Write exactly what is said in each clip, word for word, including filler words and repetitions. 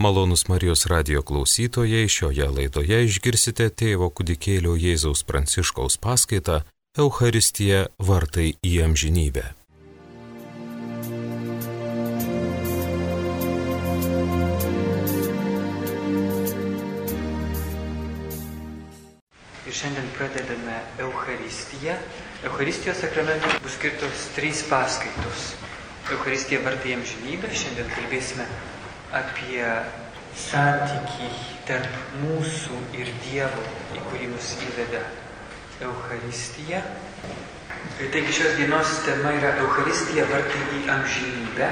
Malonūs Marijos radijo klausytojai, šioje laidoje išgirsite tėvo kūdikėlio Jėzaus Pranciškaus paskaitą Eucharistija vartai į amžinybę. Ir šiandien pradedame Eucharistiją. Eucharistijos sakramentui bus skirtos trys paskaitos. Eucharistija vartai į amžinybę. Šiandien kalbėsime apie santykį tarp mūsų ir Dievo, į kurį mus įveda Eucharistija. Taigi šios dienos tema yra Eucharistija vartai į amžinybę.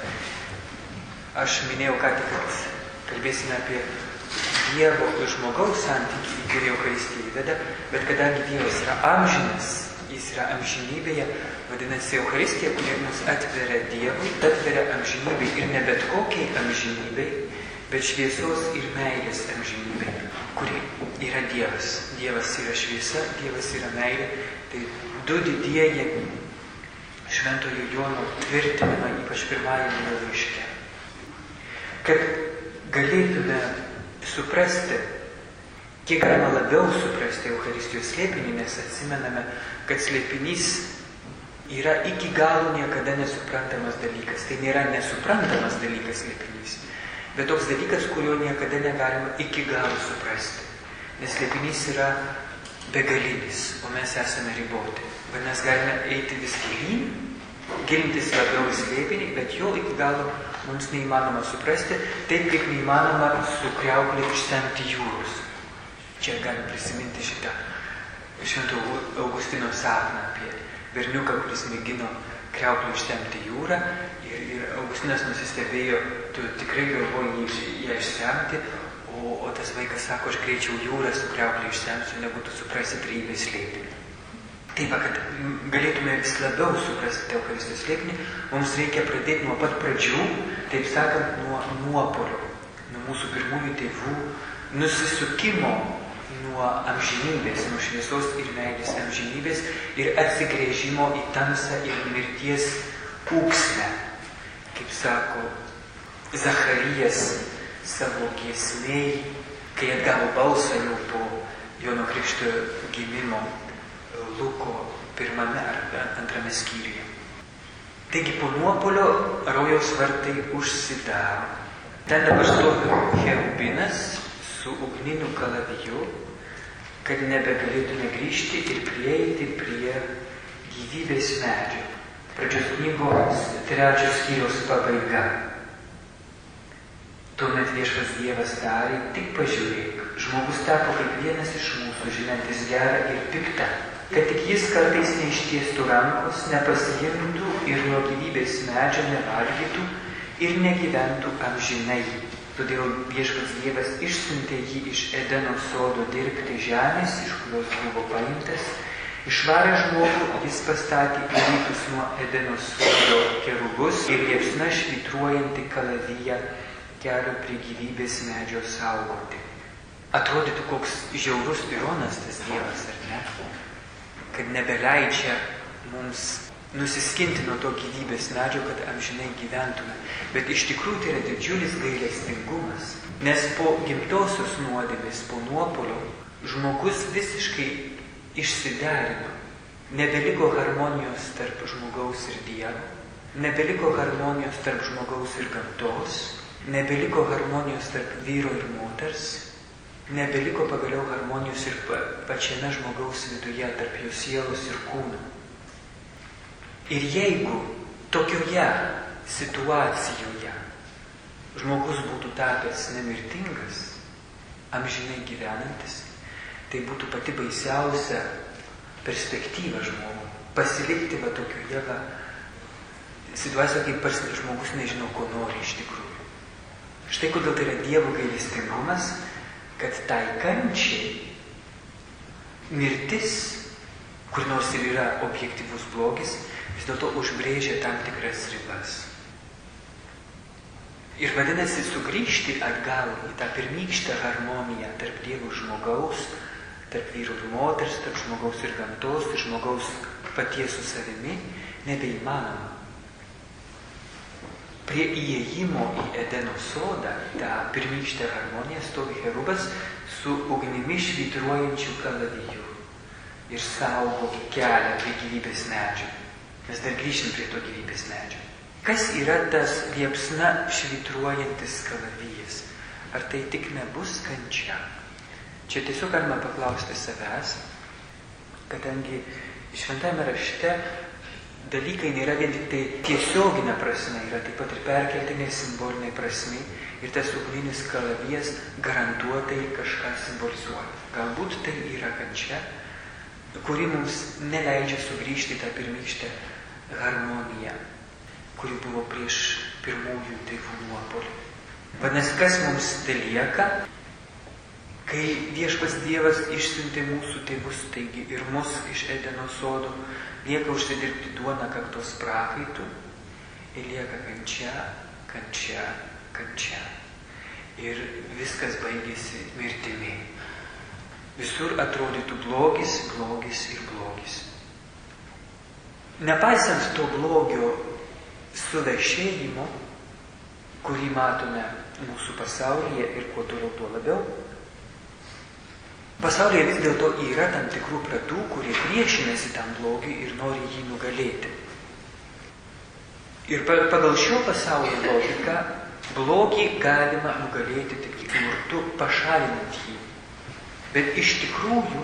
Aš minėjau ką tik, kad kalbėsime apie Dievo ir žmogaus santykį, į kurį Eucharistija įveda, bet kadangi Dievas yra amžinas, jis yra amžinybėje, vadinasi, Eucharistija, kuri mus atveria Dievui, atveria amžinybei ir ne bet kokiai amžinybei, bet šviesos ir meilės amžinybei, kuri yra Dievas. Dievas yra šviesa, Dievas yra meilė. Tai du didieji Šventojo Jono tvirtinimai, ypač pirmajame jo laiške. Kad galėtume suprasti, kiek galima labiau suprasti Eucharistijos slėpinį, nes atsimename, kad slėpinys yra iki galo niekada nesuprantamas dalykas. Tai nėra nesuprantamas dalykas slėpinys, bet toks dalykas, kurio niekada negalima iki galo suprasti. Nes slėpinys yra begalinis, o mes esame riboti. Mes galime eiti vis gilyn, gilintis labiau į slėpinį, bet jo iki galo mums neįmanoma suprasti, taip kaip neįmanoma su kriauklė išsemti jūros. Čia galim prisiminti šitą Švento Augustino sapną apie berniuką, kuris mėgino kriauklę išsemti jūrą ir, ir Augustinas nusistebėjo, tu tikrai galvoji ją išsemti, o, o tas vaikas sako, aš greičiau jūrą su kriauklė išsemsiu, negu tu suprasi trejybės slėpinį. Taip, kad galėtume vis labiau suprasti Eucharistijos slėpinį, mums reikia pradėti nuo pat pradžių, taip sakant, nuo nuopolio, nuo mūsų pirmųjų tėvų nusisukimo nuo amžinybės, nuo šviesos ir meilės amžinybės ir atsigręžimo į tamsą ir mirties ūksmę. Kaip sako Zacharijas savo giesmėj, kai atgavo balsą jau po Jono Krikštojo gimimo Luko pirmame ar antrame skyriuje. Taigi po nuopolio rojaus vartai užsidaro. Ten dabar stovi cherubinas su ugniniu kalaviju, kad nebegalėtume grįžti ir prieiti prie gyvybės medžio. Pradžios knygos trečios skyriaus pabaiga. Tuomet viešpats Dievas tarė, tik pažiūrėk, žmogus tapo kaip vienas iš mūsų, žinantis gerą ir piktą, kad tik jis kartais neištiestų rankos, nepasiimtų ir nuo gyvybės medžio nevalgytų ir negyventų amžinai. Todėl viešpats Dievas išsiuntė jį iš Edeno sodo dirbti žemės, iš kurios buvo paimtas. Išvarė žmogų, jis pastatė į rytus nuo Edeno sodo kerubus ir liepsna švytruojantį kalaviją kelio prie gyvybės medžio saugoti. Atrodytų, koks žiaurus tironas tas Dievas, ar ne? Kad nebeleidžia mums nusiskinti nuo to gyvybės medžio, kad amžinai gyventume. Bet iš tikrųjų tai yra didžiulis gailestingumas, nes po gimtosios nuodėmės, po nuopolio, žmogus visiškai išsiderino. Nebeliko harmonijos tarp žmogaus ir Dievo, nebeliko harmonijos tarp žmogaus ir gamtos, nebeliko harmonijos tarp vyro ir moters, nebeliko pagaliau harmonijos ir pačiame žmogaus viduje, tarp jo sielos ir kūno. Ir jeigu tokioje situacijoje žmogus būtų tapęs nemirtingas, amžinai gyvenantis, tai būtų pati baisiausia perspektyva žmogui. Pasilikti va tokioje va situacijoje, kaip žmogus nežino, ko nori iš tikrųjų. Štai kodėl tai yra Dievo gailestingumas, kad tai kančiai mirtis, kur nors ir yra objektyvus blogis, vis dėlto užbrėžia tam tikras ribas. Ir vadinasi, sugrįžti atgal į tą pirmykštę harmoniją tarp Dievo ir žmogaus, tarp vyro ir moters, tarp žmogaus ir gamtos, ir žmogaus paties su savimi, nebeįmanoma. prie įėjimo į Edeno sodą, tą pirmykštę harmoniją, stovi cherubas su ugnimi švytruojančiu kalaviju ir saugo kelią prie gyvybės medžio. Mes dar grįžim prie to gyvybės medžio. Kas yra tas liepsna švytruojantis kalavijas? Ar tai tik nebus kančia? Čia tiesiog galima paklausti savęs, kadangi šventajame rašte dalykai nėra vien tik tai tiesioginė prasme, yra taip pat ir perkeltinė simbolinė prasme ir tas ugninis kalavijas garantuotai kažką simbolizuoja. Galbūt tai yra kančia, kuri mums neleidžia sugrįžti į tą pirmykštę harmoniją, kuri buvo prieš pirmųjų tėvų nuopuolį. Vadinasi, kas mums telieka, kai viešpats Dievas išsiuntė mūsų tėvus, taigi ir mus iš Edeno sodo, lieka užsidirbti duoną kaktos prakaitų ir lieka kančia, kančia, kančia. Ir viskas baigėsi mirtimi. Visur atrodytų blogis, blogis ir blogis. Nepaisant to blogio suvešėjimo, kurį matome mūsų pasaulyje ir kuo toliau tuo labiau, pasaulyje vis dėlto yra tam tikrų pradų, kurie priešinasi tam blogiui ir nori jį nugalėti. Ir pagal šio pasaulio logiką blogį galima nugalėti tik smurtu, pašalinant jį. Bet iš tikrųjų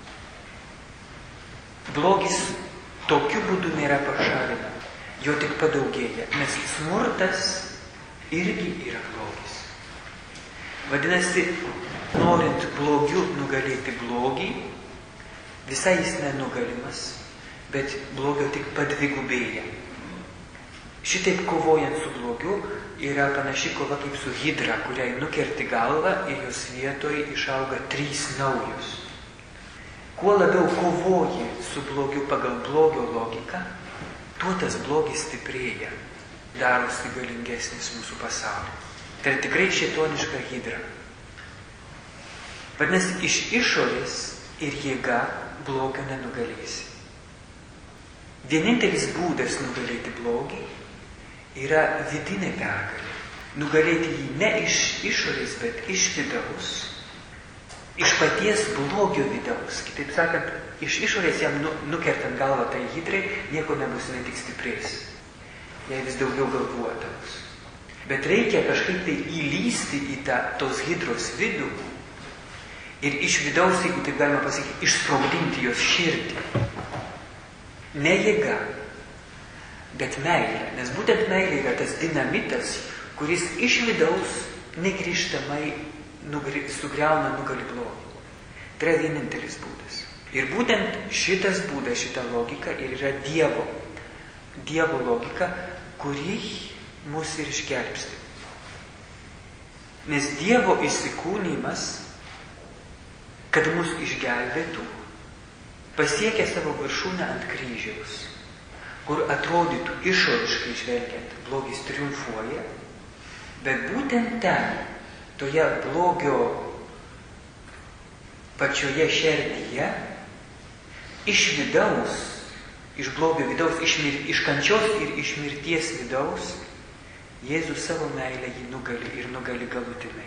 blogis tokiu būdu nėra pašalinamas, jo tik padaugėja, nes smurtas irgi yra blogis. Vadinasi, norint blogiu nugalėti blogį, visai jis nenugalimas, bet blogio tik padvigubėja. Šitaip kovojant su blogiu yra panaši kova kaip su hidra, kuriai nukerti galvą ir jos vietoje išauga trys naujos. Kuo labiau kovoji su blogiu pagal blogio logiką, tuo tas blogis stiprėja, darosi galingesnis mūsų pasaulyje. Tai tikrai šėtoniška hidra. Vadinasi, iš išorės ir jėga blogio nenugalėsi. Vienintelis būdas nugalėti blogį yra vidinė pergalė. Nugalėti jį ne iš išorės, bet iš vidaus. Iš paties blogio vidaus. Kitaip sakant, iš išorės jam nu, nukertant galvą tai hidrai, nieko nebus, ne tik stiprės. Jei vis daugiau galvuotaus. Bet reikia kažkaip tai įlysti į tą, tos hidros vidų ir iš vidaus, jeigu taip galima pasakyti, išsprogdinti jos širdį. Ne jėga, bet meilė. Nes būtent meilė yra tas dinamitas, kuris iš vidaus negrįžtamai nugri, sugriauna nugali blogį. Tai yra vienintelis būdas. Ir būtent šitas būdas, šita logika ir yra Dievo. Dievo logika, kuri mus ir išgelbsti. Nes Dievo įsikūnymas, kad mus išgelbėtų, pasiekia savo viršūnę ant kryžiaus, kur atrodytų išoriškai žvelgiant, blogis triumfuoja, bet būtent ten, toje blogio pačioje šerdyje, iš vidaus, iš blogio vidaus, iš, mir, iš kančios ir iš mirties vidaus, Jėzus savo meilę jį nugali ir nugali galutinai.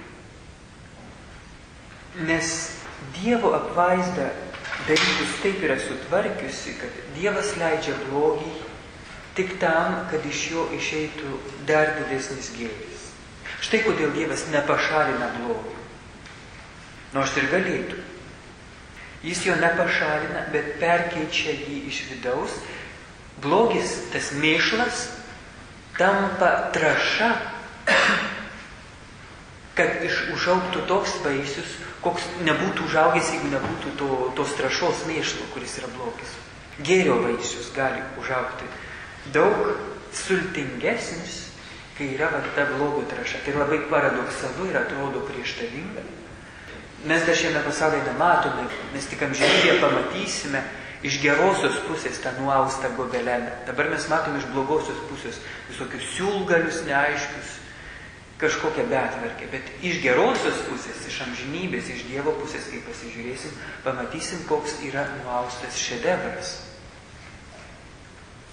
Nes Dievo apvaizda dalykus taip yra sutvarkiusi, kad Dievas leidžia blogį tik tam, kad iš jo išeitų dar didesnis gėris. Štai kodėl Dievas nepašalina blogį. Nors ir galėtų. Jis jo nepašalina, bet perkeičia jį iš vidaus. Blogis, tas mėšlas, tampa traša, kad iš užaugtų toks vaisius, koks nebūtų užaugęs, jeigu nebūtų to, tos trašos mėšlo, kuris yra blogis. Gėrio vaisius gali užaugti daug sultingesnis, kai yra va, ta blogio traša. Tai labai paradoksalu ir atrodo prieštaringa. Mes dar šiame pasaulyje nematome, mes tik amžinybėje pamatysime iš gerosios pusės tą nuaustą gobeleną. Dabar mes matome iš blogosios pusės visokius siūlgalius neaiškius, kažkokią betvarkę. Bet iš gerosios pusės, iš amžinybės, iš Dievo pusės, kai pasižiūrėsim, pamatysim, koks yra nuaustas šedevras.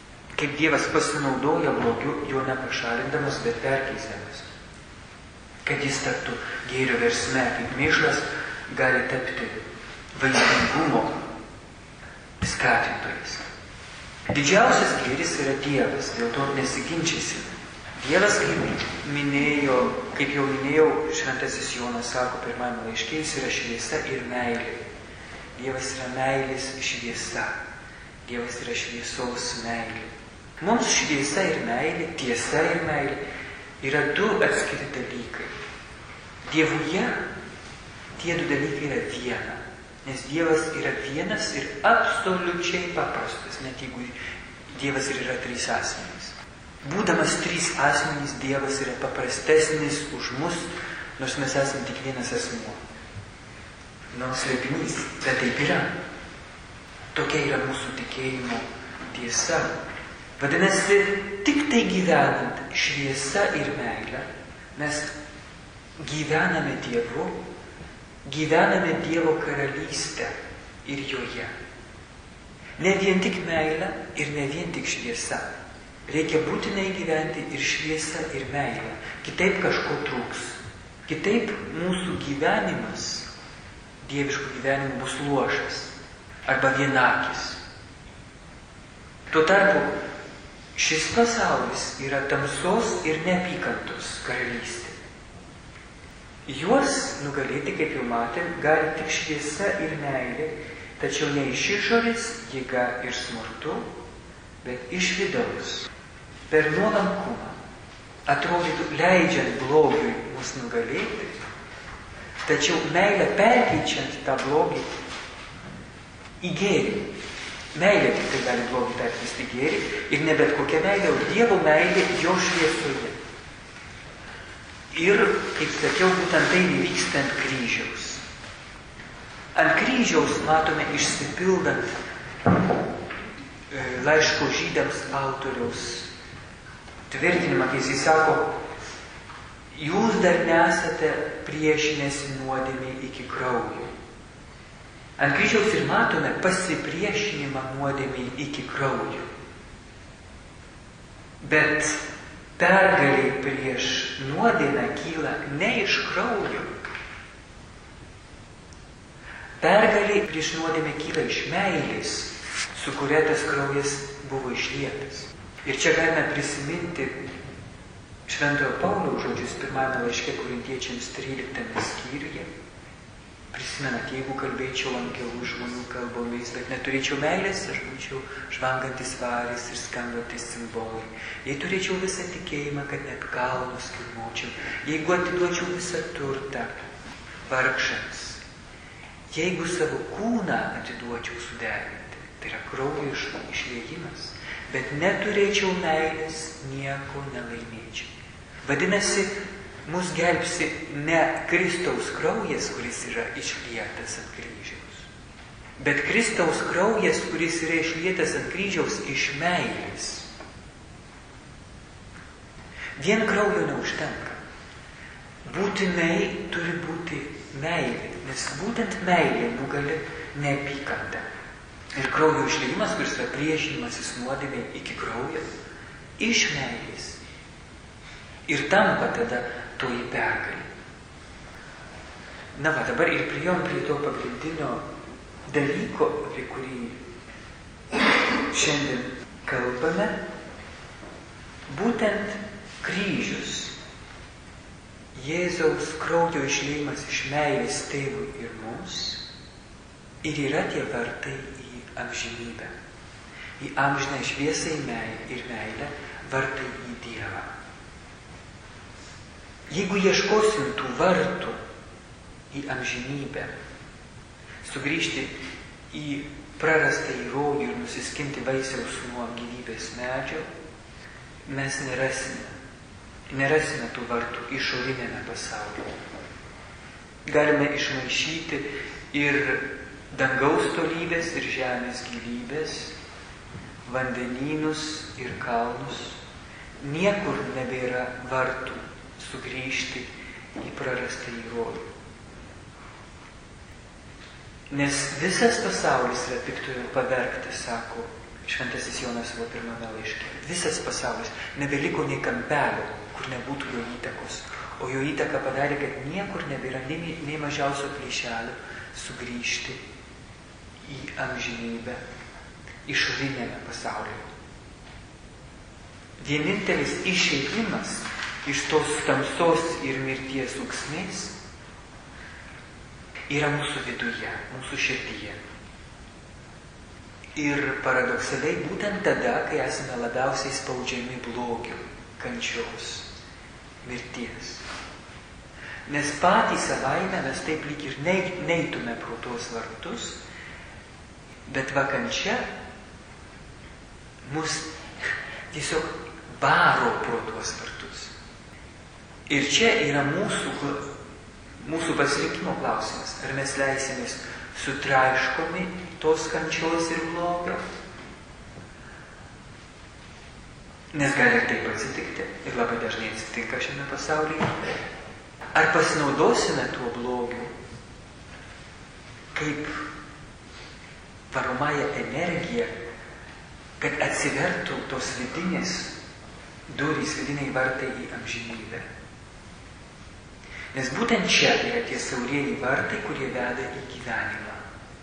kaip Dievas pasinaudoja blogiu, jo nepašalindamas, bet perkeisdamas. Kad jis taptų gėrio versme, kaip mėšlas gali tapti vaizdingumo skatintojas. Didžiausias gėris yra Dievas, dėl to nesiginčysime. Dievas, kaip minėjo, kaip jau minėjau, šventasis Jonas sako pirmame laiške, jis yra šviesa ir meilė. Dievas yra meilės šviesa. Dievas yra šviesos meilė. Mums šviesa ir meilė, tiesa ir meilė yra du atskiri dalykai. Dievuje tie du dalykai yra viena, nes Dievas yra vienas ir absoliučiai paprastas, net jeigu Dievas ir yra trys asmenys. Būdamas trys asmenys, Dievas yra paprastesnis už mus, nors mes esame tik vienas asmuo. Nors slėpinys, bet taip yra. Tokia yra mūsų tikėjimo tiesa. Vadinasi, tik tai gyvenant šviesa ir meilė, mes gyvename Dievu, gyvename Dievo karalystę ir joje. Ne vien tik meilė ir ne vien tik šviesa. Reikia būtinai gyventi ir šviesa, ir meilė. Kitaip kažko trūks. Kitaip mūsų gyvenimas, dieviškų gyvenimų, bus luošas arba vienakis. Tuo tarpu šis pasaulis yra tamsos ir neapykantos karalystė. Juos nugalėti, kaip jau matėm, gali tik šviesa ir meilė, tačiau ne iš išorės jėga ir smurtu, bet iš vidaus. Per nuolankumą, atrodytų leidžiant blogiui mus nugalėti, tačiau meilę perkeičiant tą blogį į gėrį. Meilė tik tai gali blogį perkeisti į gėrį ir ne bet kokia meilė, o Dievo meilė jo šviesoje. Ir, kaip sakiau, būtent tai vyksta ant kryžiaus. Ant kryžiaus matome išsipildant laiško žydams autoriaus tvirtinimą, kai jis sako, jūs dar nesate priešinęsi nuodėmei iki kraujo. Ant kryžiaus ir matome pasipriešinimą nuodėmei iki kraujo. Bet pergalė prieš nuodėmę kyla ne iš kraujo. Pergalė prieš nuodėmę kyla iš meilės, su kuria tas kraujas buvo išlietas. Ir čia galime prisiminti Šventojo Pauliaus žodžius pirmame laiške Korintiečiams tryliktame skyriuje. Prisimenat, jeigu kalbėčiau angelų žmonių kalbomis, bet neturėčiau meilės, aš būčiau žvangantis varis ir skambantis cimbolai. Jei turėčiau visą tikėjimą, kad net kalnus kilnočiau, jeigu atiduočiau visą turtą vargšams, jeigu savo kūną atiduočiau sudeginti, tai yra kraujo išliejimas, bet neturėčiau meilės, nieko nelaimėčiau. Vadinasi, mus gelbsi ne Kristaus kraujas, kuris yra išlietas ant kryžiaus, bet Kristaus kraujas, kuris yra išlietas ant kryžiaus iš meilės. Vien kraujo neužtenka. Būtinai turi būti meilė, nes būtent meilė nugali neapykantą. Ir kraujo išliejimas, kuris yra priešinimasis nuodėmei iki kraujo, iš meilės. Ir tampa tada toji pergalė. Na va, dabar ir priėjom prie to pagrindinio dalyko, apie kurį šiandien kalbame. Būtent kryžius, Jėzaus kraujo išliejimas iš meilės tėvui ir mums, ir yra tie vartai į amžinybę. Į amžiną šviesą ir meilę, vartai į Dievą. Jeigu ieškosim tų vartų į amžinybę, sugrįžti į prarastą į rojų ir nusiskinti vaisiaus nuo gyvybės medžio, mes nerasime. Nerasime tų vartų išorinėme pasaulyje. Galime išmaišyti ir dangaus tolybės, ir žemės gyvybės, vandenynus ir kalnus. Niekur nebėra vartų sugrįžti į prarastą į rojų. Nes visas pasaulis yra piktojo pavergtas, sako Šventasis Jonas savo pirmame laiške. Visas pasaulis, nebeliko nei kampelio, kur nebūtų jo įtakos. O jo įtaka padarė, kad niekur nebėra nei, nei mažiausio plyšelio sugrįžti į amžinybę išorinėme pasaulyje. Vienintelis išėjimas iš tos tamsos ir mirties ūksmės yra mūsų viduje, mūsų širdyje. Ir paradoksaliai būtent tada, kai esame labiausiai spaudžiami blogio, kančios, mirties. Nes patys savaime mes taip lyg ir neitume pro tuos vartus, bet va kančia mus tiesiog varo pro tuos vartus. Ir čia yra mūsų, mūsų pasirinkimo klausimas. Ar mes leisimės sutraiškomi tos kančios ir blogio? Nes gali ir taip atsitikti, ir labai dažnai atsitinka šiame pasaulyje. Ar pasinaudosime tuo blogiu kaip varomąją energiją, kad atsivertų tos vidinės durys, vidiniai vartai į amžinybę? Nes būtent čia yra tie siaurieji vartai, kurie veda į gyvenimą.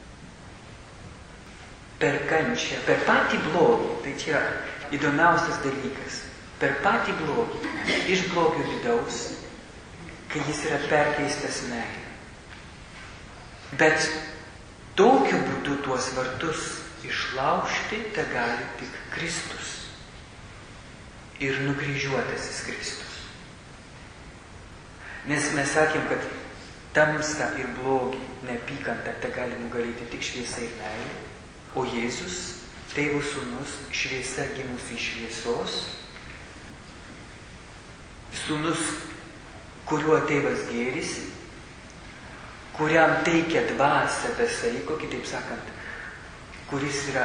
Per kančią, per patį blogį, tai čia yra įdomiausias dalykas, per patį blogį, iš blogio vidaus, kai jis yra perkeistas meilė. Bet tokiu būdu tuos vartus išlaužti te gali tik Kristus ir nukryžiuotasis Kristus. Nes mes sakėm, kad tamsą ir blogį, neapykantą te gali nugalėti tik šviesa ir meilė, o Jėzus, Tėvo sūnus, šviesa gimusi iš šviesos, sūnus, kuriuo Tėvas gėrisi, kuriam teikia dvasią be saiko, kitaip sakant, kuris yra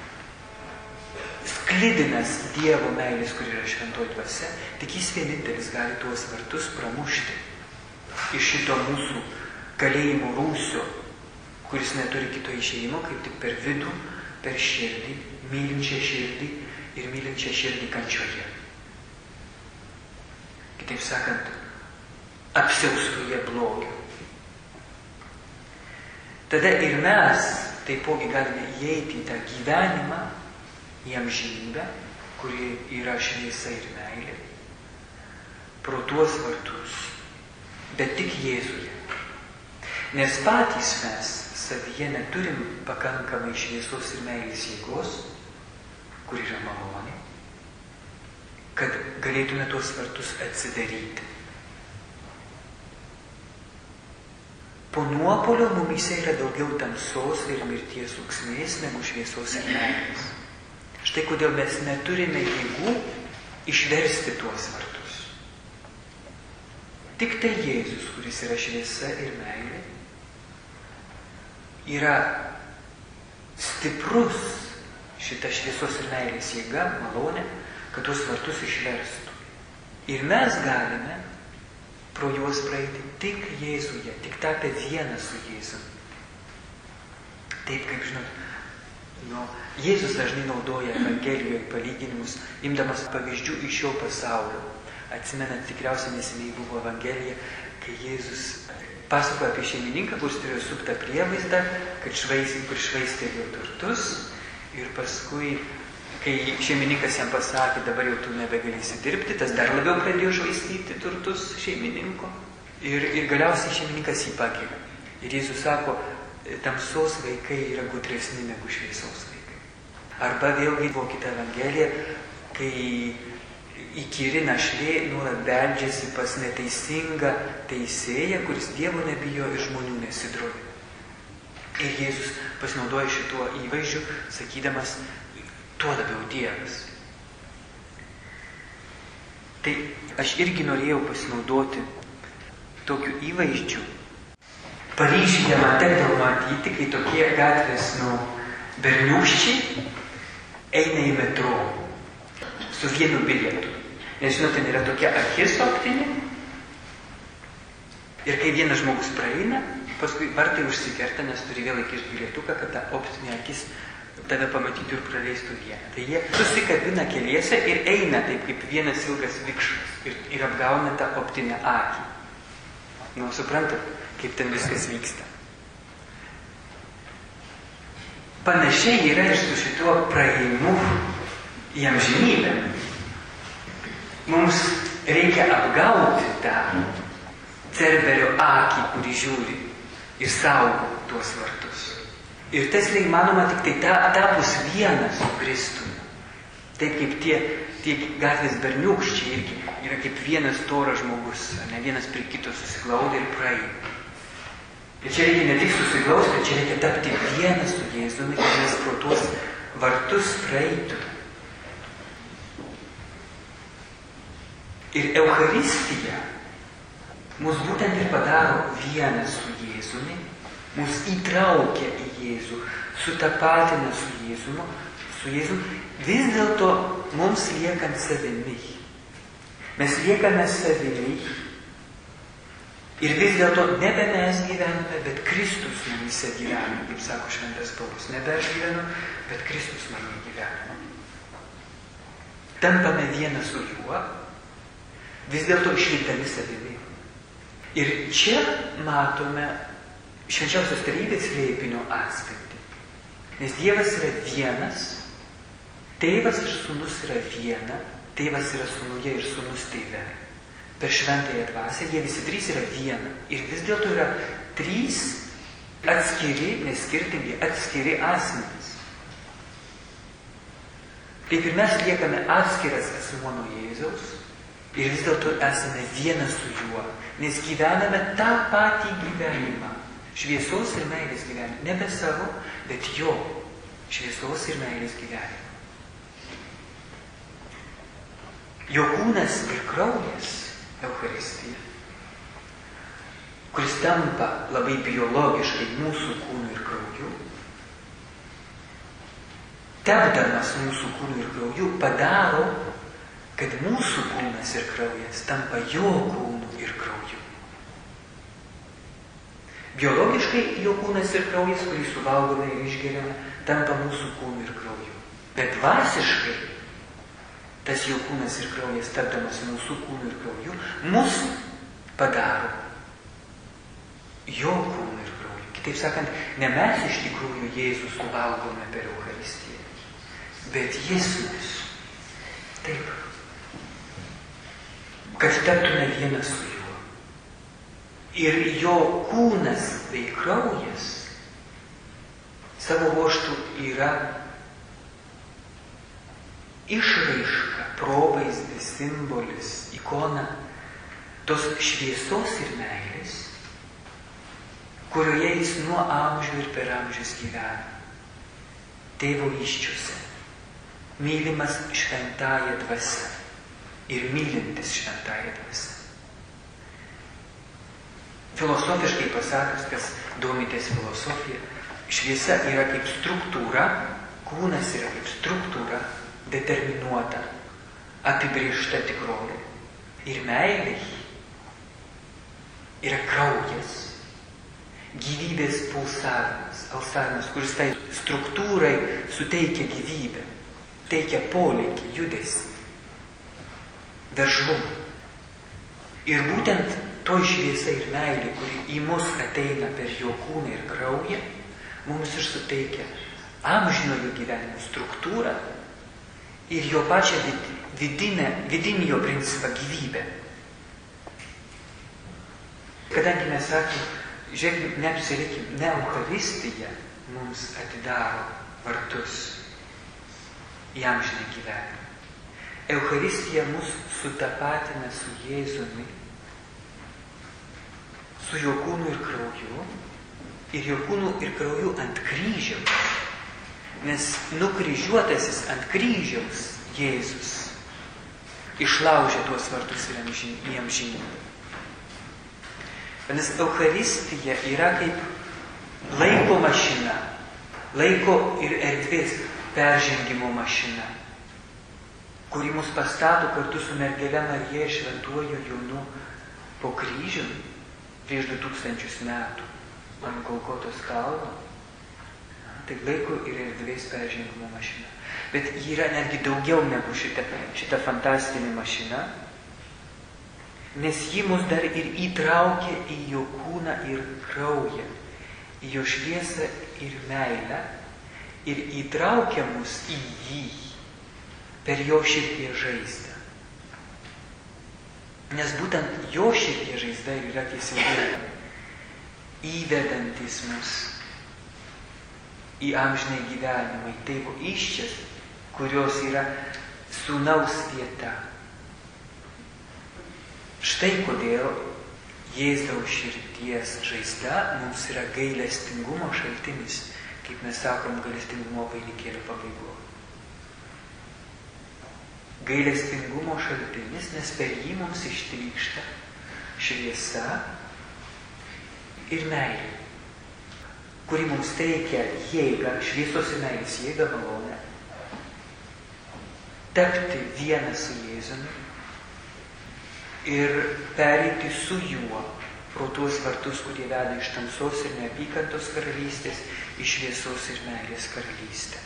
sklidinas Dievo meilės, kur yra šventoji dvasia, tik jis vienintelis gali tuos vartus pramušti iš šito mūsų kalėjimo rūsio, kuris neturi kito išėjimo, kaip tik per vidų, per širdį, mylinčią širdį ir mylinčią širdį kančioje. Kitaip sakant, apsiaustoje blogio. Tada ir mes taipogi galime įeiti į tą gyvenimą, į amžinybę, kuri yra šviesa ir meilė, pro tuos vartus, bet tik Jėzuje. Nes patys mes savyje neturim pakankamai šviesos ir meilės jėgos, kur yra malonė, kad galėtume tuos vartus atsidaryti. Po nuopolio mumyse yra daugiau tamsos ir mirties ūksmės negu šviesos ir meilės. Štai kodėl mes neturime jėgų išversti tuos vartus. Tik tai Jėzus, kuris yra šviesa ir meilė, yra stiprus šita šviesos ir meilės jėga, malonė, kad tuos vartus išverstų. Ir mes galime pro juos praeiti tik Jėzuje, tik tapę vieną su Jėzu. Taip kaip, žinot, nu, Jėzus dažnai naudoja Evangelijoje palyginimus, imdamas pavyzdžių iš šio pasaulio. Atsimenant, tikriausiai neseniai buvo Evangelija, kai Jėzus pasakoja apie šeimininką, kuris turėjo suktą prievaizdą, kad švaistė, kur švaistė jo turtus. Ir paskui, kai šeimininkas jam pasakė, dabar jau tu nebegalėsi dirbti, tas dar labiau pradėjo švaistyti turtus šeimininko. Ir, ir galiausiai šeimininkas jį pakelia. Ir Jėzus sako, tamsos vaikai yra gudresni negu šviesos vaikai. Arba vėlgi buvo kita Evangelija, kai įkyri našlė nuolat beldžiasi pas neteisingą teisėją, kuris Dievo nebijo ir žmonių nesidrovi. Ir Jėzus pasinaudoja šituo įvaizdžiu, sakydamas, tuo labiau Dievas. Tai aš irgi norėjau pasinaudoti tokiu įvaizdžiu. Paryžiuje man tekdavo matyti, kai tokie gatvės, nu, berniūkščiai eina į metro su vienu bilietu. Nes, žinot, ten yra tokia akis optinė. Ir kai vienas žmogus praeina, paskui vartai užsikerta, nes turi vėl įkišti bilietuką, kad ta optinė akis tave pamatytų ir praleistų vieną. Tai jie susikabina keliese ir eina taip kaip vienas ilgas vikšras ir, ir apgauna tą optinę akį. Nu, suprantat, kaip ten viskas vyksta. Panašiai yra ir su šituo praėjimu į amžinybę. Mums reikia apgauti tą Cerberio akį, kurį žiūri ir saugo tuos vartus. Ir tas yra įmanoma tik tai ta, tapus vienas su Kristumi. Taip kaip tie, tie gatvės berniūkščiai irgi yra kaip vienas storas žmogus, ne vienas prie kito susiglaudę ir praeina. Ir čia reikia ne tik susiglausti, bet čia reikia tapti vienas su Jėzumi, kad mes pro tuos vartus praeitume. Ir Eucharistija mus būtent ir padaro vienas su Jėzumi, mus įtraukia į Jėzų, sutapatina su Jėzumu, su Jėzumi, vis dėlto mums liekant savimi. Mes liekame savimi ir vis dėlto nebe mes gyvename, bet Kristus mumise gyvena, kaip sako šventas Paulius. Nebe aš gyvenu, bet Kristus manyje gyvena. Tampame vienas su juo, vis dėlto išlikdami savimi. Ir čia matome švenčiausios trejybės slėpinio atspindį. Nes Dievas yra vienas, Tėvas ir Sūnus yra viena, Tėvas yra Sūnuje ir Sūnus Tėve. Per šventąją dvasią jie visi trys yra viena. Ir vis dėlto yra trys atskiri, neskirtingi, atskiri asmenys. Kaip ir mes liekame atskiras asmuo nuo Jėzaus, ir vis dėlto esame vienas su juo, nes gyvename tą patį gyvenimą. Šviesos ir meilės gyvenimą. Nebe savo, bet jo šviesos ir meilės gyvenimą. Jo kūnas ir kraujas, Eucharistija, kuris tampa labai biologiškai mūsų kūnu ir krauju, tepdamas mūsų kūnu ir krauju, padaro, kad mūsų kūnas ir kraujas tampa jo kūnu ir krauju. Biologiškai jo kūnas ir kraujas, kurį suvalgome ir išgeriame, tampa mūsų kūnu ir krauju. Bet dvasiškai tas jo kūnas ir kraujas, tapdamas mūsų kūnu ir krauju, mus padaro jo kūnu ir krauju. Kitaip sakant, ne mes iš tikrųjų Jėzų suvalgome per Eucharistiją, bet jis mus. Taip. Kad taptume vienas su juo. Ir jo kūnas bei kraujas savo ruožtų yra išraiška, provaizdis, simbolis, ikona tos šviesos ir meilės, kurioje jis nuo amžių ir per amžius gyvena. Tėvo įsčiose, mylimas šventąja dvasia ir mylintis šventąja dvasia. Filosofiškai pasakius, kas domitės filosofija, šviesa yra kaip struktūra, kūnas yra kaip struktūra, determinuota, apibrėžta tikrovė. Ir meilė yra kraujas, gyvybės pulsavimas, alsavimas, kuris tai struktūrai suteikia gyvybę, teikia polėkį, judesį, veržlumą. Ir būtent to šviesa ir meilė, kuri į mus ateina per jo kūną ir kraują, mums ir suteikia amžinojo gyvenimo struktūrą ir jo pačią vidinę, vidinį jo principą gyvybę. Kadangi mes sakom, žiūrėkime, neapsireikim, ne Eucharistija mums atidaro vartus į amžiną gyvenimą. Eucharistija mus sutapatina su Jėzumi, su jo kūnu ir krauju, ir jo kūnu ir krauju ant kryžiaus. Nes nukryžiuotasis ant kryžiaus Jėzus išlaužė tuos vartus į amžinybę. Nes Eucharistija yra kaip laiko mašina, laiko ir erdvės peržengimo mašina, kuri mus pastato kartu su mergele Marija ir šventuoju Jonu po kryžiumi prieš du tūkstančius metų ant Golgotos kalno. Tai laiko ir erdvės peržengimo mašina. Bet ji yra netgi daugiau negu šita, šita fantastinė mašina, nes ji mus dar ir įtraukia į jo kūną ir kraują, į jo šviesą ir meilę, ir įtraukia mus į jį per jo širdies žaizdą. Nes būtent jo širdies žaizda yra tiesiogiai įvedantis mus į amžinai gyvenimą, į tėvo įsčias, kurios yra sūnaus vieta. Štai kodėl Jėzaus širdies žaizda mums yra gailestingumo šaltinis, kaip mes sakom gailestingumo vainikėlio pabaigoje. Gailestingumo šaltinis, nes per jį mums ištrykšta šviesa ir meilė, kuri mums teikia jėgą, šviesos ir meilės jėgą, malonę, tapti vieną su Jėzumi ir pereiti su juo pro tuos vartus, kurie veda iš tamsos ir neapykantos karalystės į šviesos ir meilės karalystę.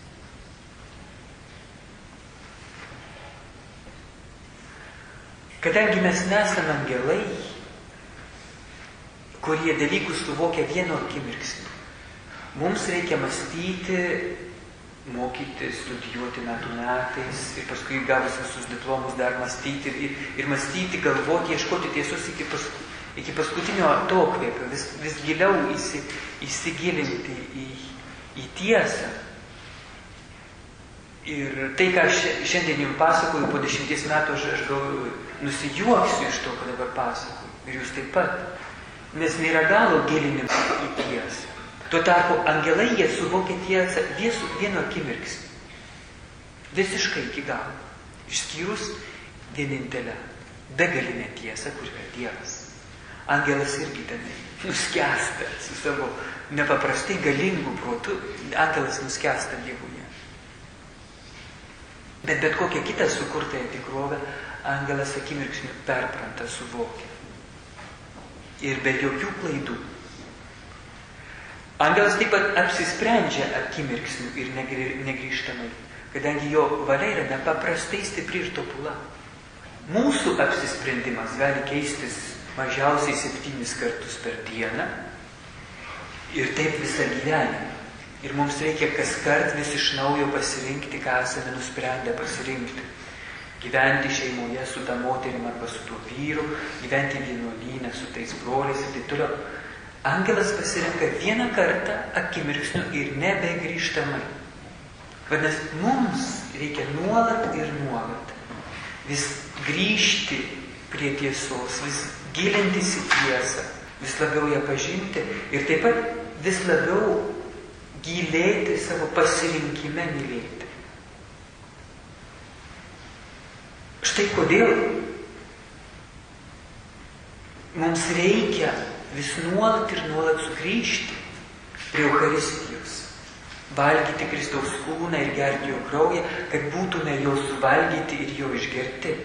Kadangi mes nesame angelai, kurie dalykus suvokia vienu akimirksniu, mums reikia mąstyti, mokyti, studijuoti metų metais ir paskui gavus visus diplomus dar mąstyti ir, ir mąstyti, galvoti, ieškoti tiesos iki, pasku, iki paskutinio atokvėpio, vis, vis giliau įsi, įsigilinti į, į tiesą. Ir tai, ką aš šiandien jums pasakoju, po dešimties metų aš, aš gal nusijuoksiu iš to, ką dabar pasakoju. Ir jūs taip pat. Nes nėra galo gilinimas į tiesą. Tuo tarpu angelai jie suvokia tiesą vienu akimirksniu. Visiškai iki galo. Išskyrus vienintelę begalinę tiesą, kur yra Dievas. Angelas irgi ten nuskęsta su savo nepaprastai galingu protu. Angelas nuskęsta Dievuje. Bet bet kokią kitą sukurtąją tikrovę angelas akimirksniu perpranta, suvokia. Ir be jokių klaidų. Angelas taip pat apsisprendžia akimirksniu ir negrįžtamai, kadangi jo valia yra nepaprastai stipri ir tobula. Mūsų apsisprendimas gali keistis mažiausiai septynis kartus per dieną ir taip visą gyvenimą. Ir mums reikia kaskart vis iš naujo pasirinkti, ką esame nusprendę pasirinkti. Gyventi šeimoje su ta moterim arba su tuo vyru, gyventi vienuolyne su tais broliais ir taip toliau. Angelas pasirenka vieną kartą akimirksniu ir nebegrįžtamai. Vadinasi, mums reikia nuolat ir nuolat vis grįžti prie tiesos, vis gilintis į tiesą, vis labiau ją pažinti ir taip pat vis labiau gilėti savo pasirinkime mylėti. Štai kodėl mums reikia vis nuolat ir nuolat sugrįžti prie Eucharistijos, valgyti Kristaus kūną ir gerti jo kraują, kad būtume jo suvalgyti ir jo išgerti.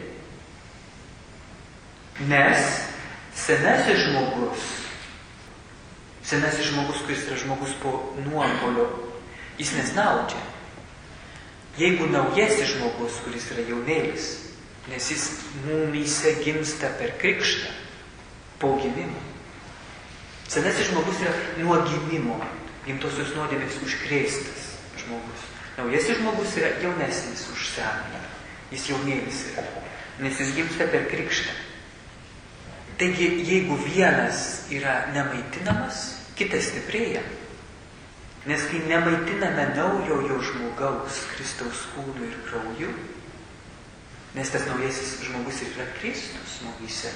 Nes senasis žmogus, senasis žmogus, kuris yra žmogus po nuopuolio, jis nesnaudžia. Jeigu naujasis žmogus, kuris yra jaunėlis, nes jis mumyse gimsta per krikštą, po gimimo. Senasis žmogus yra nuo gimimo, gimtosios nuodėmės užkrėstas žmogus. Naujasis žmogus yra jaunesnis už senąjį. Jis jaunėlis yra, nes jis gimsta per krikštą. Taigi, jeigu vienas yra nemaitinamas, kitas stiprėja. Nes kai nemaitiname naujojo žmogaus Kristaus kūnu ir krauju, nes tas naujasis žmogus yra Kristus mumyse,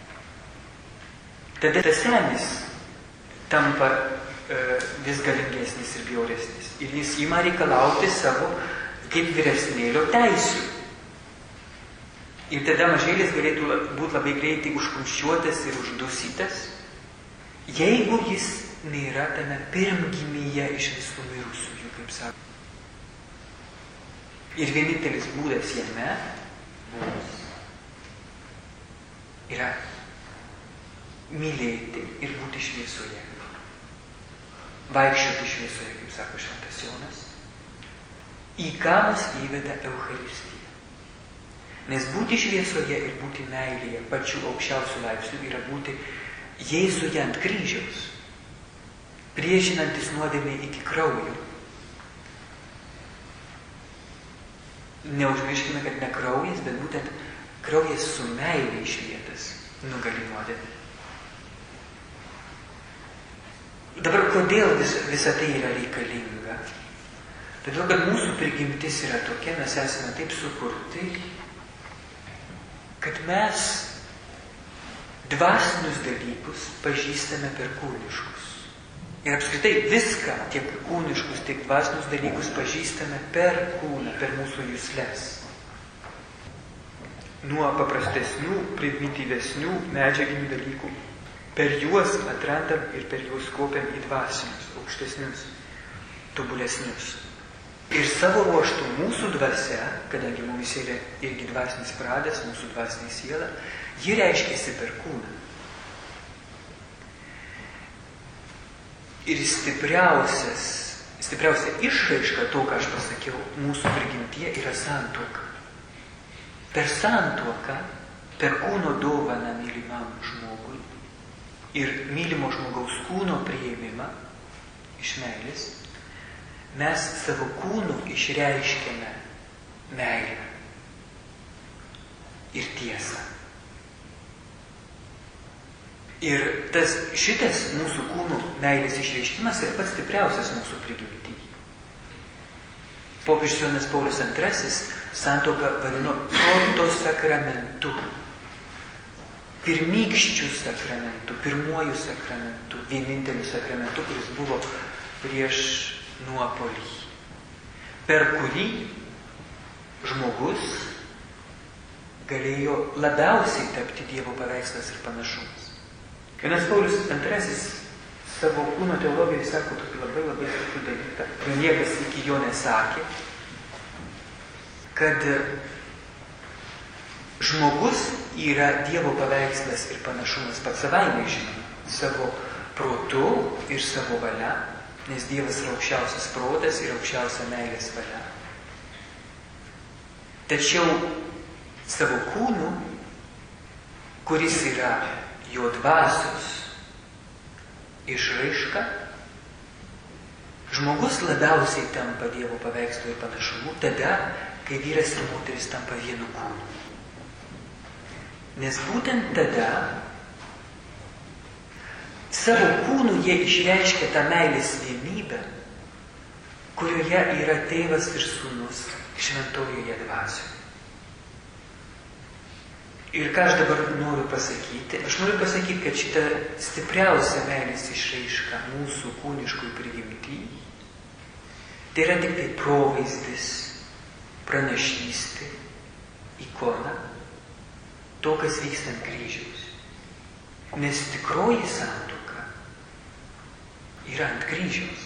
tada tas senis tampa e, vis galingesnis ir bjauresnis. Ir jis ima reikalauti savo kaip vyresnėlio teisių. Ir tada mažėlis galėtų būti labai greitai užkumščiuotas ir uždusytas, jeigu jis nėra tame pirmgimyje iš visų mirusiųjų, kaip sako. Ir vienintelis būdas jame būdas yra mylėti ir būti šviesoje. vaikščioti šviesoje, kaip sako šventas Jonas, į ką mus įveda Eucharistija. Nes būti šviesoje ir būti meilėje pačių aukščiausių laipsnių yra būti Jėzuje ant kryžiaus, priešinantis nuodėmei iki kraujo. Neužmirškime, kad ne kraujas, bet būtent kraujas su meilė išlietas nugali nuodėmę. Dabar kodėl vis, visa tai yra reikalinga? Todėl, kad mūsų prigimtis yra tokia, mes esame taip sukurti, kad mes dvasinius dalykus pažįstame per kūniškus. Ir apskritai viską, tiek kūniškus, tiek dvasinius dalykus pažįstame per kūną, per mūsų jusles. Nuo paprastesnių, primityvesnių medžiaginių dalykų. Per juos atrandam ir per juos kopiam į dvasinius, aukštesnius, tobulesnius. Ir savo ruoštų mūsų dvasia, kadangi mumis yra irgi dvasinis pradas, mūsų dvasinė siela, ji reiškiasi per kūną. Ir stipriausias, stipriausia išraiška to, ką aš pasakiau, mūsų prigimtyje yra santuoka. Per santuoką, per kūno dovaną mylimam žmogui ir mylimo žmogaus kūno priėmimą iš meilės, mes savo kūnu išreiškiame meilę ir tiesą. Ir tas, šitas mūsų kūnų meilės išreiškimas yra pats stipriausias mūsų prigimtyje. Popiežius Jonas Paulius antrasis santuoką vadino proto sakramentu, pirmykščių sakramentu, pirmuoju sakramentu, vieninteliu sakramentu, kuris buvo prieš nuopolį, per kurį žmogus galėjo labiausiai tapti Dievo paveikslas ir panašumas. Jonas Paulius antrasis savo kūno teologijoje sako tokį labai labai svarbų dalyką, jo niekas iki jo nesakė, kad žmogus yra Dievo paveikslas ir panašumas pats savaime žinoma, savo protu ir savo valia, nes Dievas yra aukščiausias protas ir aukščiausia meilės valia. Tačiau savo kūnu, kuris yra jo dvasios išraiška, žmogus labiausiai tampa Dievo paveikslu ir panašumu tada, kai vyras ir moteris tampa vienu kūnu. Nes būtent tada savo kūnu jie išreiškia tą meilės vienybę, kurioje yra tėvas ir sūnus šventojoje dvasioje. Ir ką aš dabar noriu pasakyti? Aš noriu pasakyti, kad šita stipriausia meilės išraiška mūsų kūniškoj prigimtyj, tai yra tik tai provaizdis, pranašystė, ikona, to, kas vyksta ant kryžiaus. Nes tikroji santuoka yra ant kryžiaus.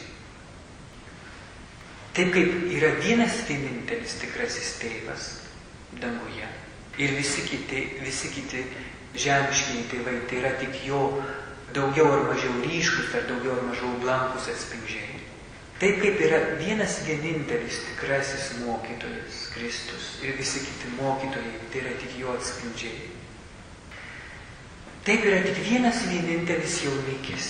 Taip kaip yra vienas vienintelis tikrasis tėvas danguje ir visi kiti, visi kiti žemiškiniai tėvai, tai yra tik jo daugiau ar mažiau ryškus ar daugiau ar mažiau blankus atspindžiai. Taip kaip yra vienas vienintelis tikrasis mokytojas Kristus ir visi kiti mokytojai, tai yra tik jo atspindžiai. Taip yra tik vienas vienintelis jaunikis,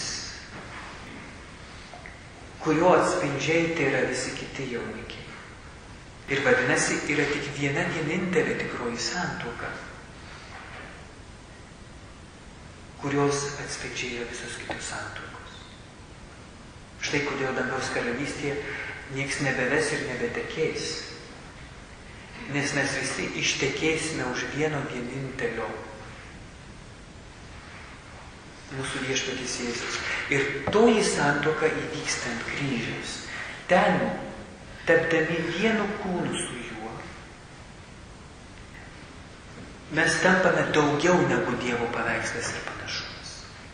kurio atspindžiai tai yra visi kiti jaunikiai. Ir vadinasi, yra tik viena vienintelė tikroji santuoka, kurios atspindžiai yra visos kitos santuokos. Štai kodėl dangaus karalystėje nieks nebeves ir nebetekės, nes mes visi ištekėsime už vieno vienintelio mūsų viešpaties Jėzus. Ir toji santuoka įvyksta ant kryžiaus. Ten, tapdami vienu kūnu su juo, mes tampame daugiau negu Dievo paveikslas ir panašumas.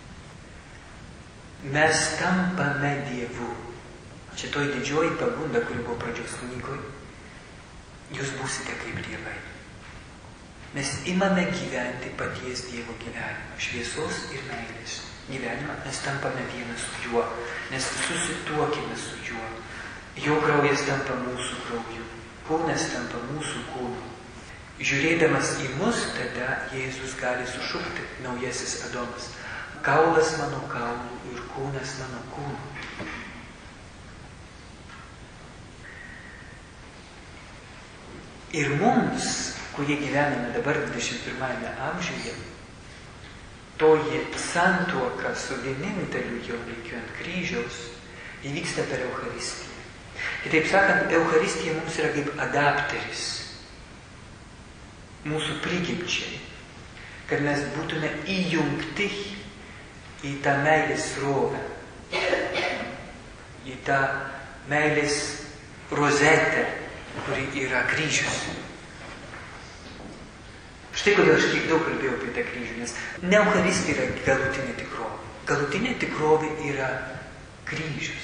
Mes tampame Dievu. Čia toji didžioji pagunda, kuri buvo pradžios knygoje. Jūs būsite kaip dievai. Mes imame gyventi paties Dievo gyvenimą, šviesos ir meilės. gyvenimą, mes tampame vienas su juo, nes susituokime su juo. Jo kraujas tampa mūsų krauju, kūnas tampa mūsų kūnu. Žiūrėdamas į mus, tada Jėzus gali sušukti, naujasis Adomas: kaulas mano kaulų ir kūnas mano kūnu. Ir mums, kurie gyvename dabar dvidešimt pirmajame amžiuje, toji santuoka su vieninteliu jaunikiu ant kryžiaus įvyksta per Eucharistiją. Kitaip sakant, Eucharistija mums yra kaip adapteris mūsų prigimčiai, kad mes būtume įjungti į tą meilės srovę, į tą meilės rozetę, kuri yra kryžius. Štai kodėl aš tiek daug kalbėjau apie tą kryžių, nes ne Eucharistija yra galutinė tikrovė. Galutinė tikrovė yra kryžius.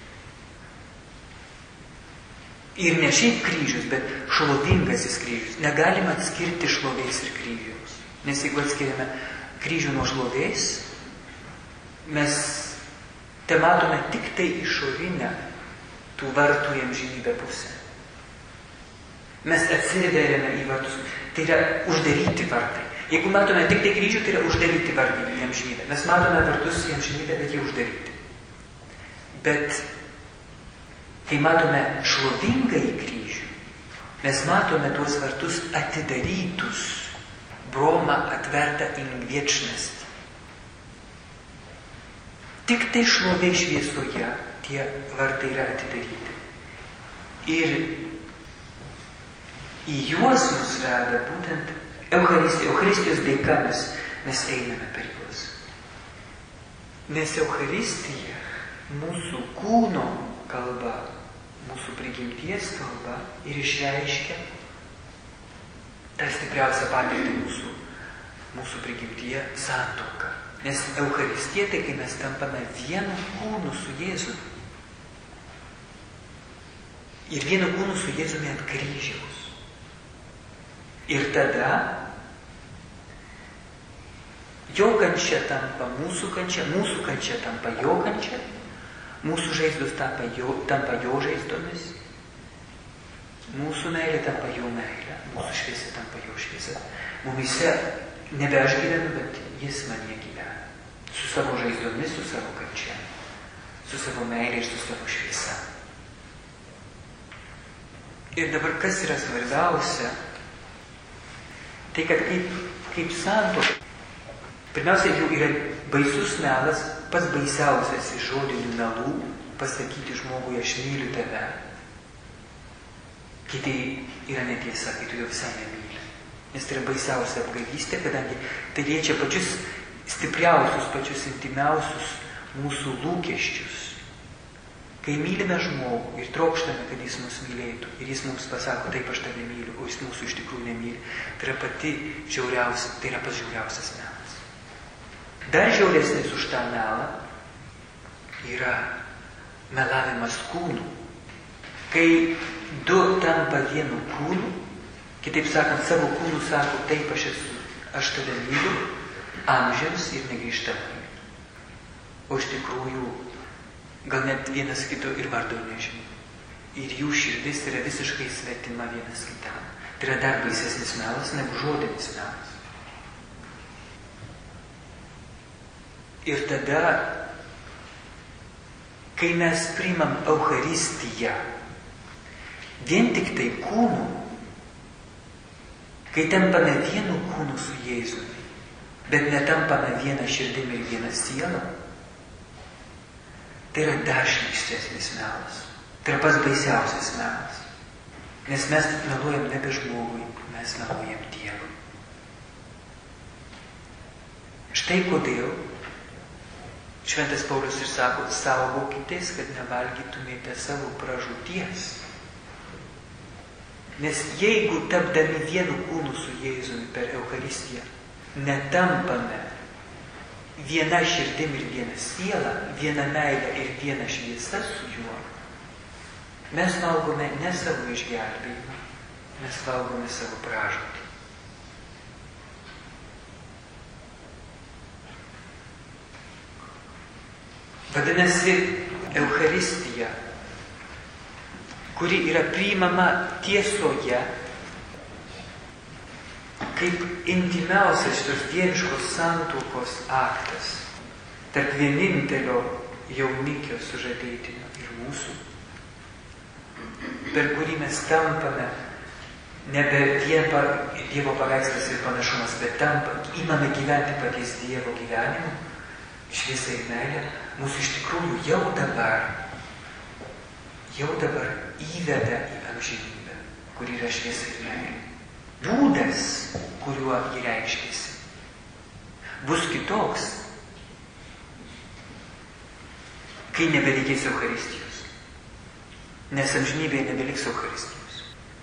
Ir ne šiaip kryžius, bet šlovingasis kryžius. Negalima atskirti šlovės ir kryžiaus. Nes jeigu atskiriame kryžių nuo šlovės, mes te matome tik tai išorinę tų vartų į amžinybę pusę. Mes atsiveriame į vartus. Tai yra uždaryti vartai. Jeigu matome tik tai kryžių, tai yra uždaryti vartai į amžinybę. Mes matome vartus į amžinybę, bet jie uždaryti. Bet kai matome šlovingąjį kryžių, mes matome tuos vartus atidarytus, broma atverta in wieczność. Tik tai šlovė šviesoje tie vartai yra atidaryti. Ir į juos mus veda būtent Eucharistija. Eucharistijos dėka mes, mes einame per juos. Nes Eucharistija mūsų kūno kalba, mūsų prigimties kalba ir išreiškia tą stipriausią patirtį mūsų, mūsų prigimtyje santuoką. Nes Eucharistija tai, kai mes tampame vienu kūnu su Jėzumi. Ir vienu kūnu su Jėzumi ant kryžiaus. Ir tada jo kančia tampa mūsų kančia, mūsų kančia tampa jo kančia, mūsų žaizdos tampa jo, tampa jo žaizdomis, mūsų meilė tampa jo meilė, mūsų šviesa tampa jo šviesa. Mumise nebe aš gyvenu, bet jis manyje gyvena. Su savo žaizdomis, su savo kančia, su savo meilė ir su savo šviesa. Ir dabar kas yra svarbiausia? Tai, kad kaip, kaip santuoka, pirmiausia, jau yra baisus melas, pats baisiausias iš žodinių melų, pasakyti žmogui, aš myliu tave. Kai tai yra netiesa, kai tu jo visai nemyli. Nes tai yra baisiausia apgavystė, kadangi tai liečia pačius stipriausius, pačius intimiausius mūsų lūkesčius. Kai mylime žmogų ir trokštame, kad jis mus mylėtų, ir jis mums pasako, taip aš tave myliu, o jis mūsų iš tikrųjų nemyli, tai yra pati žiauriausia, tai yra pats žiauriausias melas. Dar žiauresnis už tą melą yra melavimas kūnu. Kai du tampa vienu kūnu, kitaip sakant, savo kūnu sako, taip aš esu, aš tave myliu, amžiams ir negrįžtamai. O iš tikrųjų, gal net vienas kito ir vardo nežino. Ir jų širdis yra visiškai svetima vienas kitam. Tai yra dar baisesnis melas negu žodinis melas. Ir tada, kai mes priimam Eucharistiją vien tik tai kūnu, kai tampame vienu kūnu su Jėzumi, bet netampame vieną širdim ir vieną sielą, tai yra dar šlykštesnis melas. Tai yra pats baisiausias melas. Nes mes meluojam nebe žmogui, mes meluojam Dievui. Štai kodėl Šventas Paulius ir sako, saugokitės, kad nevalgytumėte savo pražūties. Nes jeigu tapdami vienu kūnu su Jėzumi per Eucharistiją netampame viena širdim ir viena siela, viena meilė ir viena šviesa su juo, mes valgome ne savo išgelbėjimą, mes valgome savo pražūtį. Vadinasi, Eucharistija, kuri yra priimama tiesoje, kaip intimiausias šitos dieviškos santuokos aktas tarp vienintelio jaunikio sužadėtinio ir mūsų, per kurį mes tampame nebe vien Dievo paveikslas ir panašumas, bet tampa, imame gyventi paties Dievo gyvenimu, šviesa ir meilė, mūsų iš tikrųjų jau dabar, jau dabar įveda į amžinybę, kur yra šviesa ir meilė. Būdas, kuriuo jį reiškėsi, bus kitoks, kai nebereikės Eucharistijos, nes amžinybėje nebeliks Eucharistijos.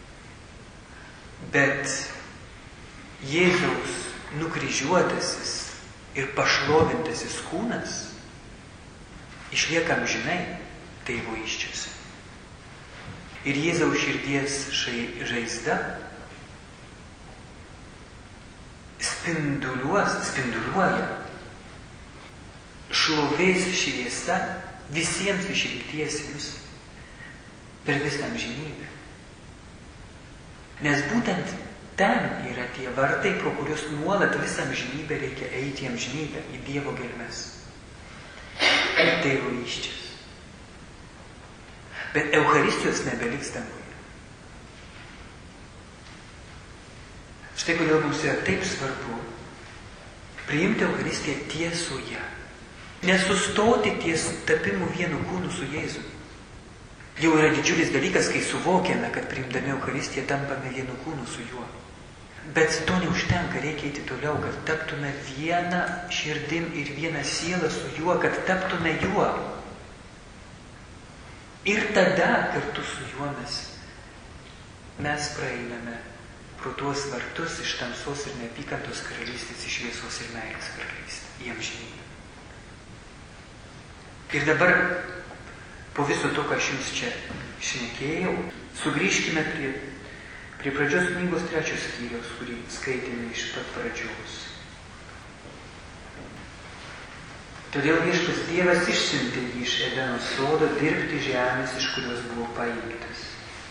Bet Jėzaus nukryžiuotasis ir pašlovintasis kūnas išlieka amžinai Tėvo įsčiose. Ir Jėzaus širdies žaizda spinduliuos, spinduliuoja šlovės šviesa visiems išrinktiesiems per visą amžinybę. Nes būtent ten yra tie vartai, pro kuriuos nuolat visą amžinybę reikia eiti į amžinybę, į Dievo gelmes, į Tėvo įsčias. Bet Eucharistijos nebeliks danguje. Štai kodėl mums yra taip svarbu priimti Eucharistiją tiesoje. Nesustoti ties tapimu vienu kūnu su Jėzumi. Jau yra didžiulis dalykas, kai suvokiame, kad priimdami Eucharistiją tampame vienu kūnu su juo. Bet to neužtenka, reikia eiti toliau, kad taptume vieną širdim ir vieną sielą su juo, kad taptume juo. Ir tada kartu su juo mes, mes praeiname pro tuos vartus iš tamsos ir neapykantos karalystės, iš šviesos ir meilės karalystės, į amžinybę. Ir dabar, po viso to, ką aš jums čia šnekėjau, sugrįžkime prie, prie pradžios knygos trečios skyriaus, kurį skaitėme iš pat pradžios. Todėl viešpats Dievas išsiuntė jį iš Edeno sodo dirbti žemės, iš kurios buvo paimtas.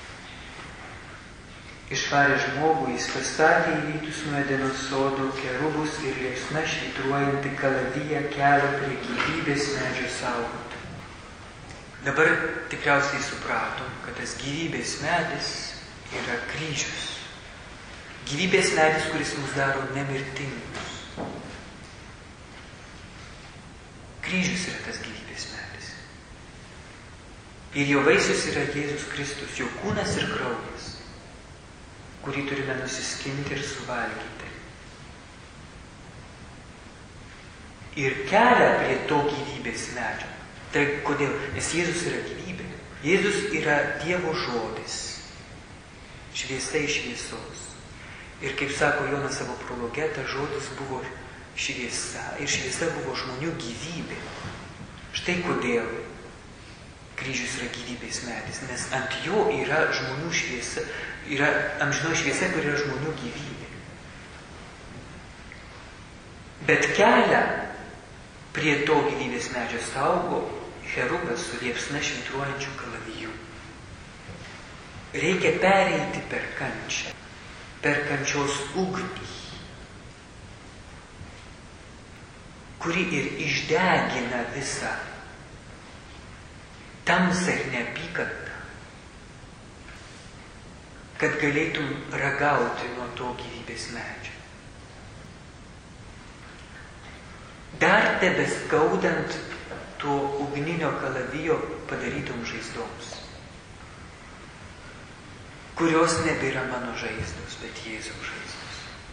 Išvarė žmogų, jis pastatė į rytus nuo Edeno sodo kerubus ir liepsna švytruojantį kalaviją kelio prie gyvybės medžio saugoti. Dabar tikriausiai supratom, kad tas gyvybės medis yra kryžius. Gyvybės medis, kuris mus daro nemirtingus. Kryžius yra tas gyvybės medis. Ir jo vaisius yra Jėzus Kristus, jo kūnas ir kraujas, kurį turime nusiskinti ir suvalgyti. Ir kelią prie to gyvybės medžio. Tai kodėl? Nes Jėzus yra gyvybė. Jėzus yra Dievo žodis. Šviesa iš šviesos. Ir kaip sako Jonas savo prologe, tas žodis buvo šviesa. Ir šviesa buvo žmonių gyvybė. Štai kodėl kryžius yra gyvybės medis. Nes ant jo yra žmonių šviesa, yra amžinoji šviesa, kur yra žmonių gyvybė. Bet kelią prie to gyvybės medžio saugo cherubas su liepsna švytruojančiu kalaviju. Reikia pereiti per kančią, per kančios ugnį, kuri ir išdegina visą tamsą ir neapykantą, kad galėtum ragauti nuo to gyvybės medžio. Dar tebeskaudant to ugninio kalavijo padarytom žaizdoms, kurios nebėra mano žaizdos, bet Jėzaus žaizdos.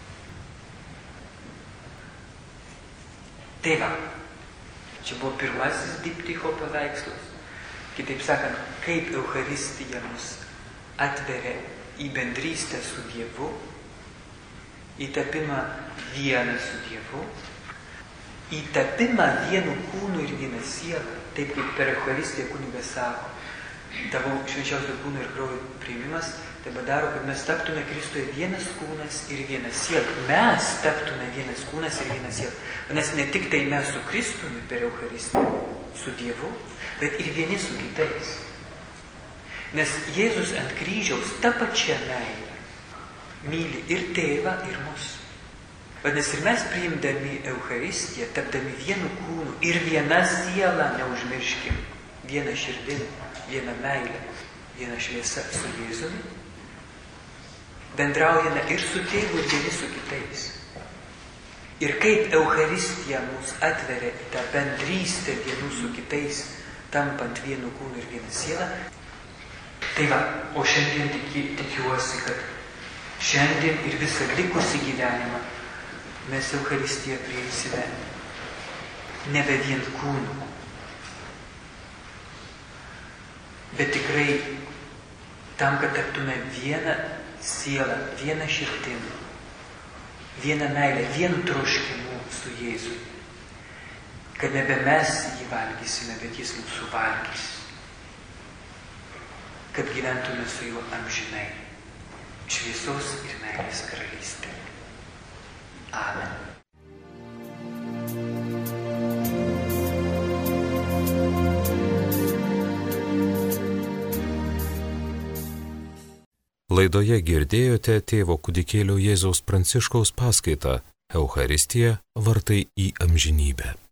Tai va, čia buvo pirmasis diptycho paveikslas. Kitaip sakant, kaip Eucharistija mus atveria į bendrystę su Dievu, į tapimą vieną su Dievu, į tapimą vienu kūnu ir vieną sielą, taip kaip per Eucharistiją kunigas sako, tavo švenčiausio kūno ir kraujo priėmimas, Tai daro, kad mes taptume Kristuje vienas kūnas ir vienas siela. Mes taptume vienas kūnas ir vienas siela. Nes ne tik tai mes su Kristumi per Eucharistiją, su Dievu, bet ir vieni su kitais. Nes Jėzus ant kryžiaus tą pačią meilę myli ir tėvą, ir mus. Vadinasi, ir mes priimdami Eucharistiją, tapdami vienu kūnu ir viena siela, neužmirškim, viena širdim, viena meilė, viena šviesa su Jėzumi, bendraujame ir su tėvu, ir vieni su kitais. Ir kaip Eucharistija mus atveria į tą bendrystę vienų su kitais, tampant vienu kūnu ir viena siela. Tai va, o šiandien tiki, tikiuosi, kad šiandien ir visą likusį gyvenimą mes Eucharistiją priimsime nebe vien kūnu, bet tikrai tam, kad taptume vieną sielą, vieną širdim, vieną meilę, vienu troškimu su Jėzui. Kad nebe mes jį valgysime, bet jis mūsų valgys. Kad gyventume su juo amžinai, šviesos ir meilės karalystė. Amen. Laidoje girdėjote tėvo kūdikėlio Jėzaus Pranciškaus paskaitą Eucharistija, vartai į amžinybę.